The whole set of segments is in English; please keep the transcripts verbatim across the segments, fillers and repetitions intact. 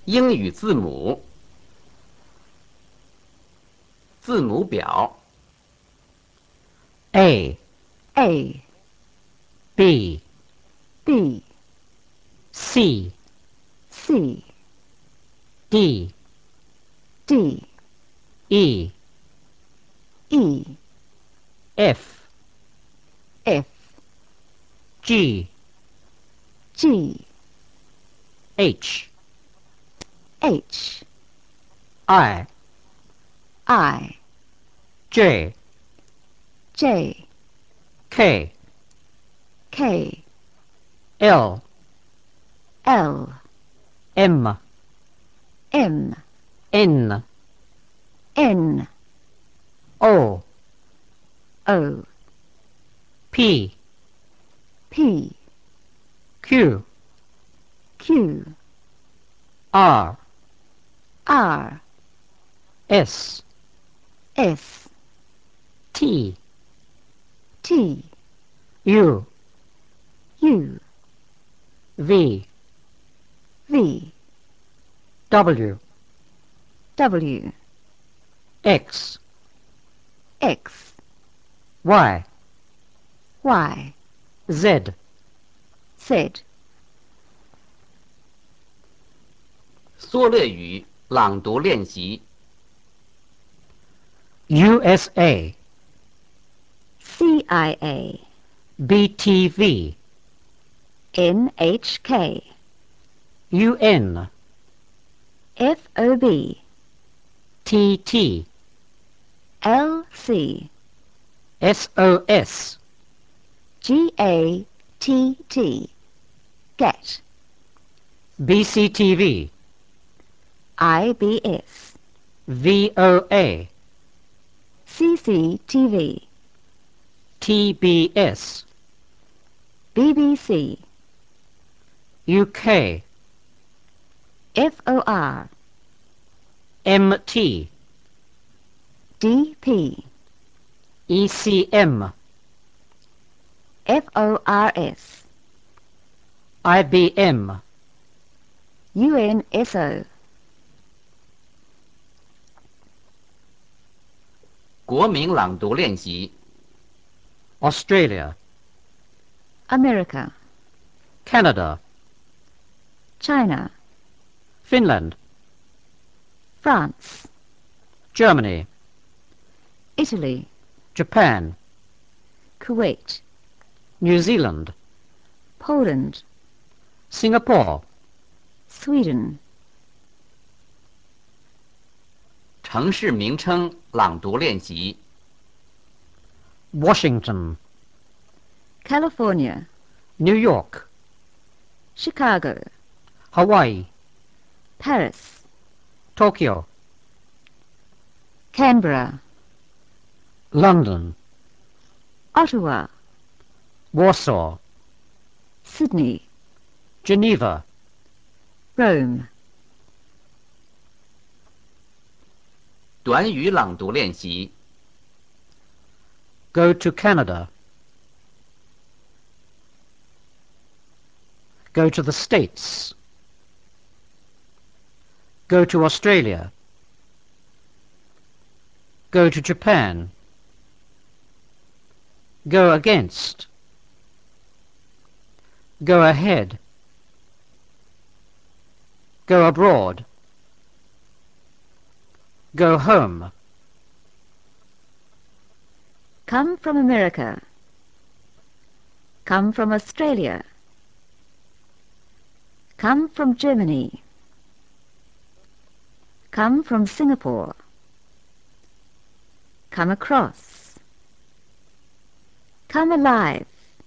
英语字母。字母表。 A, A, B, B, C, C, D, D, E, E, F, F, G, G, H, H, I, I, J, J, K, K, L, L, M, M, N, N, O, O, P, P, Q, Q, R, R, S, S, T, T, U, U, V, V, W, W, X, X, Y, Y, Z. Z. 缩略语朗读练习。 U S A, C I A, B T V, N H K, U N, F O B, T T, L C, S O S, G A T T, Get, B C T V, I B S, V O A, C C T V, T B S, B B C, U K, F O R, M T, D P, E C M, F O R S, I B M, U N S O. 国名朗读练习。 Australia, America, Canada, China, Finland, France, Germany, Italy, Japan, Kuwait, New Zealand, Poland, Singapore, Sweden. 城市名称朗读练习。 Washington, California, New York, Chicago, Hawaii, Paris, Tokyo, Canberra, London, Ottawa, Warsaw, Sydney, Geneva, Rome. 短语朗读练习。 Go to Canada, go to the States, go to Australia, go to Japan, go against, go ahead, go abroad, go home, Come from America. Come from Australia. Come from Germany. Come from Singapore. Come across. Come alive.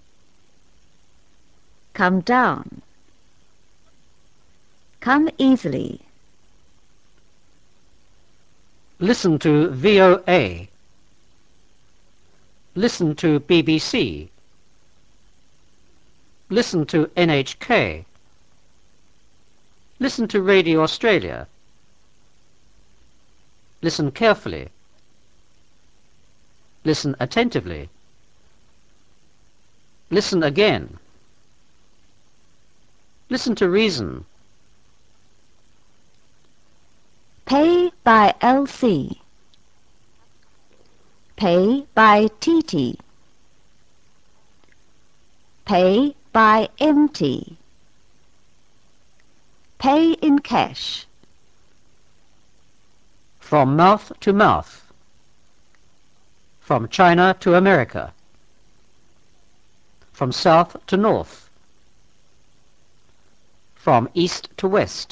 Come down. Come easily. listen to V O A, listen to B B C, listen to N H K, listen to Radio Australia, listen carefully, listen attentively, listen again, listen to reason, by L C. Pay by T T. Pay by M T. Pay in cash. From mouth to mouth. From China to America. From south to north. From east to west.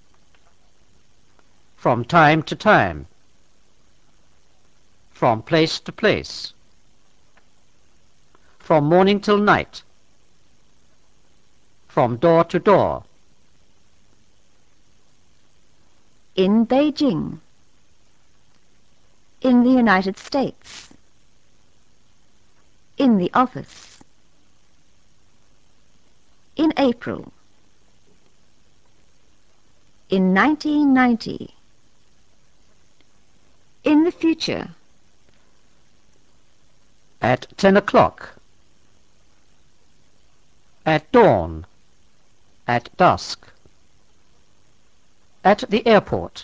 From time to time. From place to place. From morning till night. From door to door. In Beijing. In the United States. In the office. In April. In nineteen ninety. In the future. At ten o'clock. At dawn. At dusk. At the airport.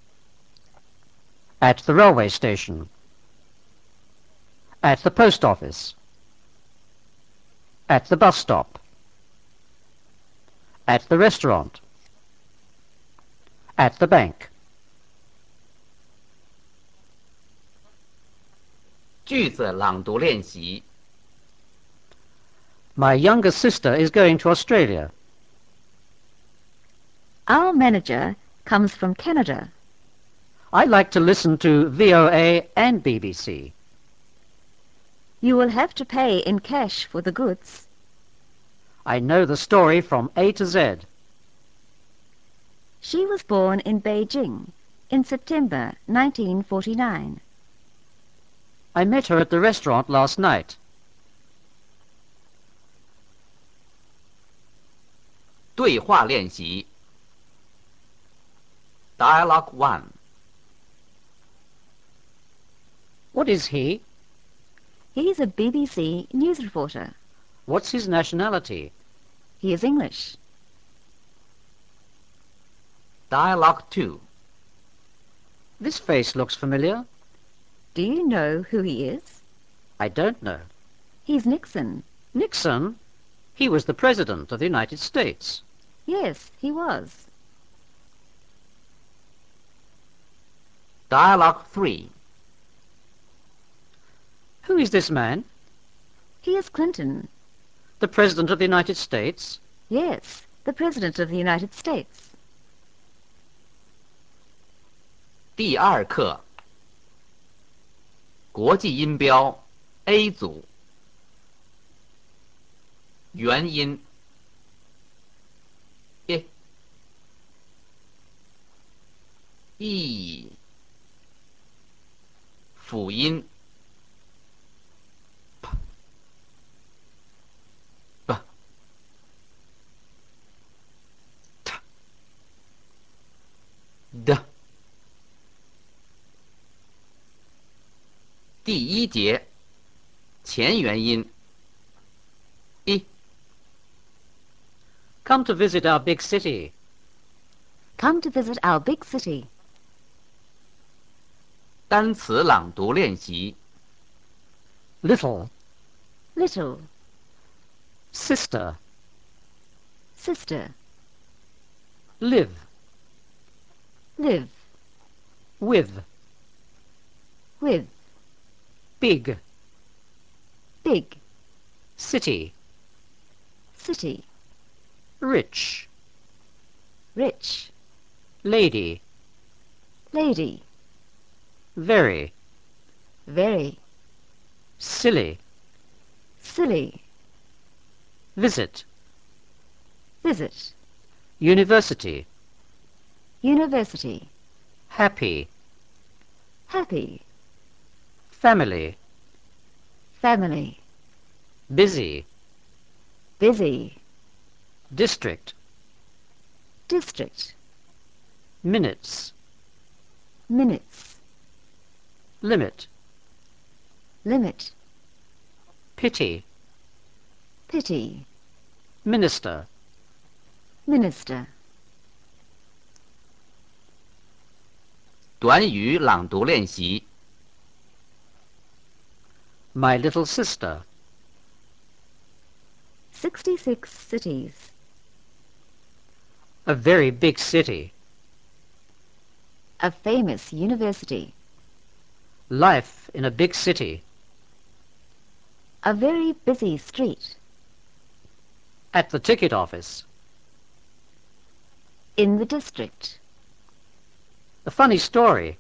At the railway station. At the post office. At the bus stop. At the restaurant. At the bank. 句子朗读练习。 My younger sister is going to Australia. Our manager comes from Canada. I like to listen to V O A and B B C. You will have to pay in cash for the goods. I know the story from A to Z. She was born in Beijing in September nineteen forty-nine. I met her at the restaurant last night. 对话练习。Dialogue one. What is he? He's a B B C news reporter. What's his nationality? He is English. Dialogue two. This face looks familiar. Do you know who he is? I don't know. He's Nixon. Nixon? He was the President of the United States. Yes, he was. Dialogue three. Who is this man? He is Clinton. The President of the United States? Yes, the President of the United States. 第二课。国际音标 A 组。元音 I E 辅音 P B T D。第一节前元音 I Come to visit our big city. Come to visit our big city. 单词朗读练习。 Little. Little. Sister. Sister. Live. Live. With. With. Big. Big. City. City. Rich. Rich. Lady. Lady. Very. Very. Silly. Silly. Visit. Visit. University. University. Happy. Happy. Family. Family. Busy. Busy. District. District. Minutes. Minutes. Limit. Limit. Pity. Pity. Minister. Minister. 短语朗读练习。 My little sister. Sixty-six cities. A very big city. A famous university. Life in a big city. A very busy street. At the ticket office. In the district. A funny story.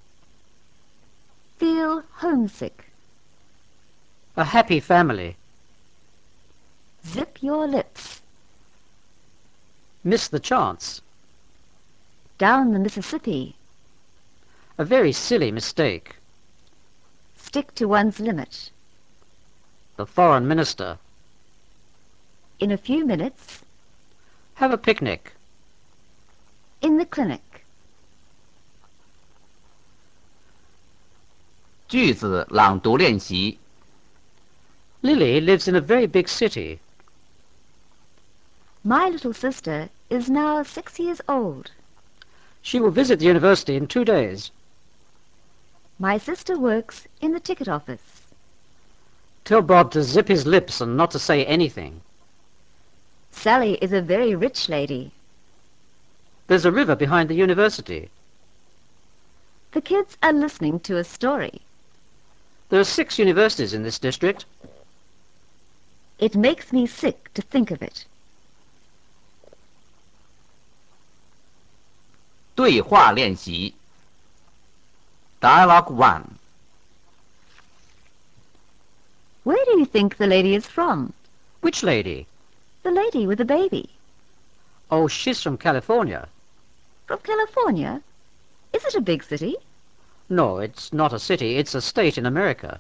Feel homesick. A happy family. Zip your lips. Miss the chance. Down the Mississippi. A very silly mistake. Stick to one's limit. The foreign minister. In a few minutes. Have a picnic. In the clinic. 句子朗读练习。 Lily lives in a very big city. My little sister is now six years old. She will visit the university in two days. My sister works in the ticket office. Tell Bob to zip his lips and not to say anything. Sally is a very rich lady. There's a river behind the university. The kids are listening to a story. There are six universities in this district. It makes me sick to think of it. 对话练习。Dialogue one. Where do you think the lady is from? Which lady? The lady with the baby. Oh, she's from California. From California? Is it a big city? No, it's not a city. It's a state in America.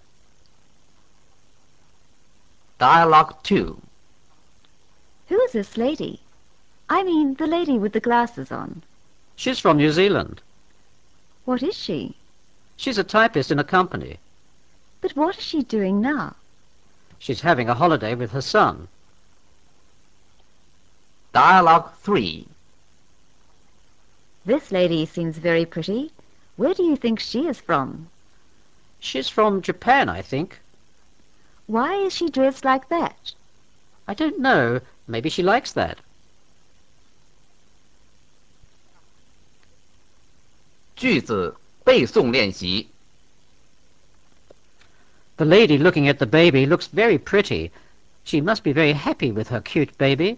Dialogue two. Who is this lady? I mean the lady with the glasses on. She's from New Zealand. What is she? She's a typist in a company. But what is she doing now? She's having a holiday with her son. Dialogue three. This lady seems very pretty. Where do you think she is from? She's from Japan, I think. Why is she dressed like that? I don't know. Maybe she likes that. 句子背诵练习。 The lady looking at the baby looks very pretty. She must be very happy with her cute baby.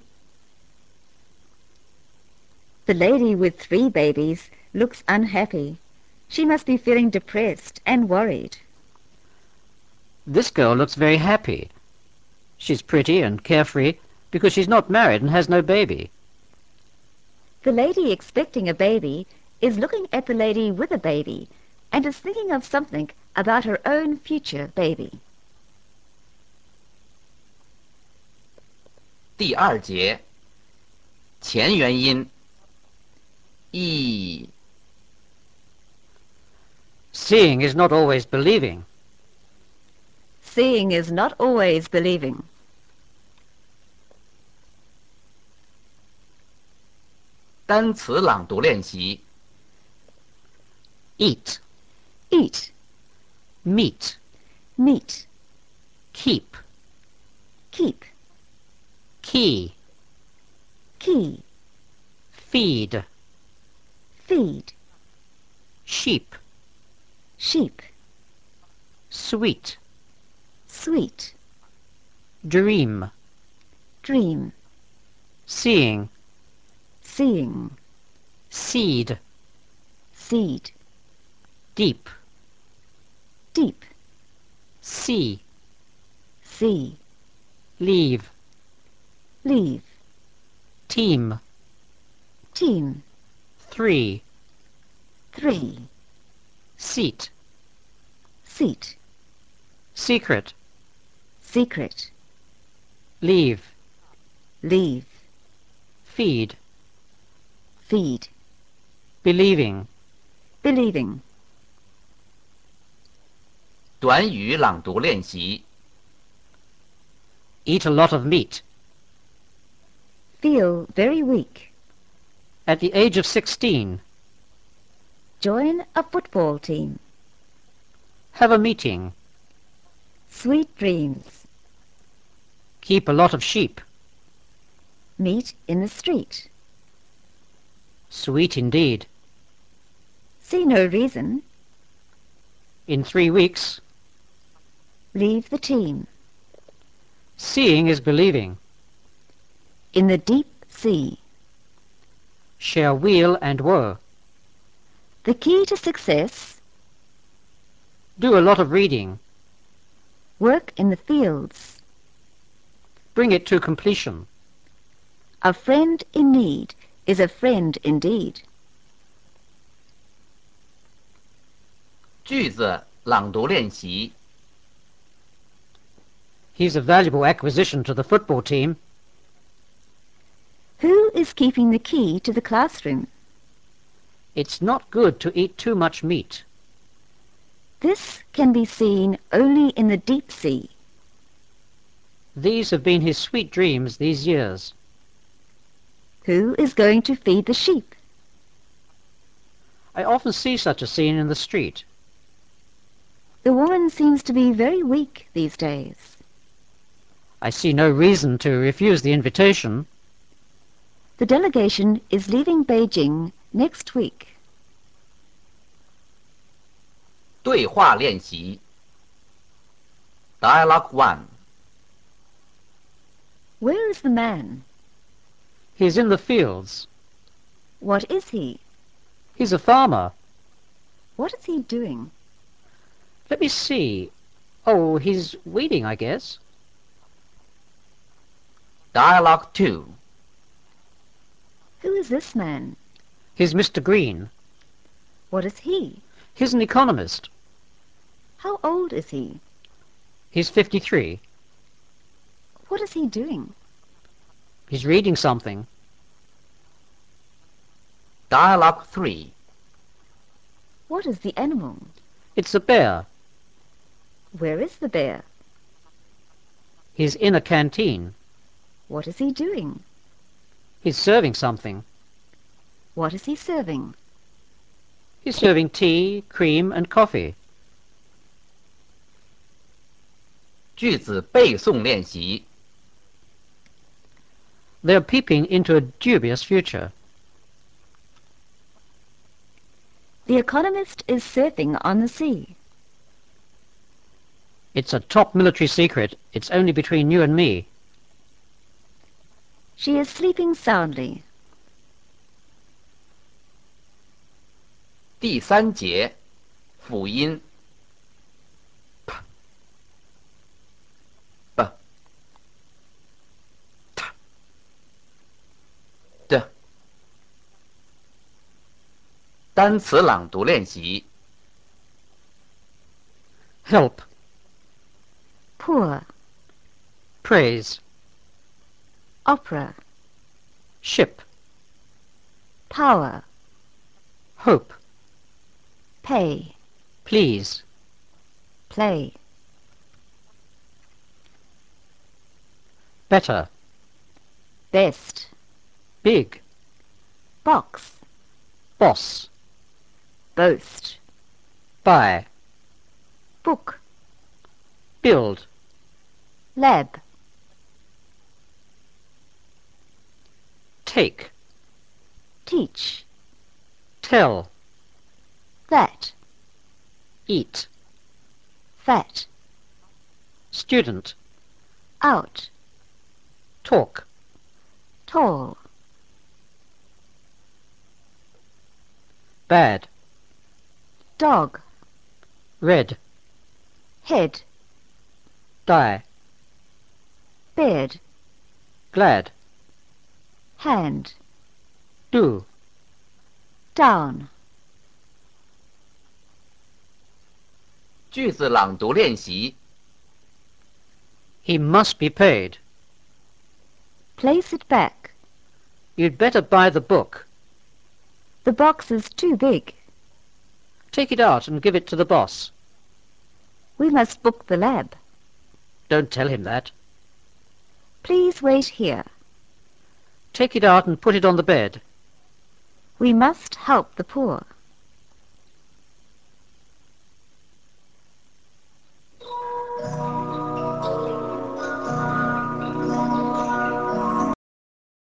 The lady with three babies looks unhappy. She must be feeling depressed and worried. This girl looks very happy. She's pretty and carefree because she's not married and has no baby. The lady expecting a baby is looking at the lady with a baby and is thinking of something about her own future baby. 第二节。前元音。一。 Seeing is not always believing. Seeing is not always believing. 单词朗读练习。 Eat, Eat, meet, meet, keep, keep, key, key, feed, feed, sheep, sheep, sweet, sweet, dream, dream, seeing, seeing, seed, seed, deep, deep, sea, sea, leave, leave, team, team, three, three, seat, seat, secret, secret, leave, leave, feed, feed, believing. believing. 短语朗读练习。 Eat a lot of meat. Feel very weak. At the age of sixteen. Join a football team. Have a meeting. Sweet dreams. Keep a lot of sheep. Meet in the street. Sweet indeed. See no reason. In three weeks. Leave the team. Seeing is believing. In the deep sea. Share weal and woe. The key to success. Do a lot of reading. Work in the fields. Bring it to completion. A friend in need is a friend indeed. 句子朗读练习。 He's a valuable acquisition to the football team. Who is keeping the key to the classroom? It's not good to eat too much meat. This can be seen only in the deep sea. These have been his sweet dreams these years. Who is going to feed the sheep? I often see such a scene in the street. The woman seems to be very weak these days. I see no reason to refuse the invitation. The delegation is leaving Beijing next week. 对话练习。Dialogue one. Where is the man? He's in the fields. What is he? He's a farmer. What is he doing? Let me see. Oh, he's weeding, I guess. Dialogue two. Who is this man? He's Mister Green. What is he? He's an economist. How old is he? He's fifty-three. What is he doing? He's reading something. Dialogue three. What is the animal? It's a bear. Where is the bear? He's in a canteen. What is he doing? He's serving something. What is he serving? He's serving tea, cream, and coffee. 句子背诵练习。 They're peeping into a dubious future. The economist is surfing on the sea. It's a top military secret. It's only between you and me. She is sleeping soundly. 第三节辅音 p b t d 单词朗读练习。 Help. Poor. Praise. Opera. Ship. Power. Hope. Pay. Please. Play. Better. Best. Big. Box. Boss. Boast. Buy. Book. Build. Lab. Take. Teach. Tell. That. Eat. Fat. Student. Out. Talk. Tall. Bad. Dog. Red. Head. Die. Bed. Glad. Hand. Do. Down. 句子朗读练习。 He must be paid. Place it back. You'd better buy the book. The box is too big. Take it out and give it to the boss. We must book the lab. Don't tell him that. Please wait here. Take it out and put it on the bed. We must help the poor.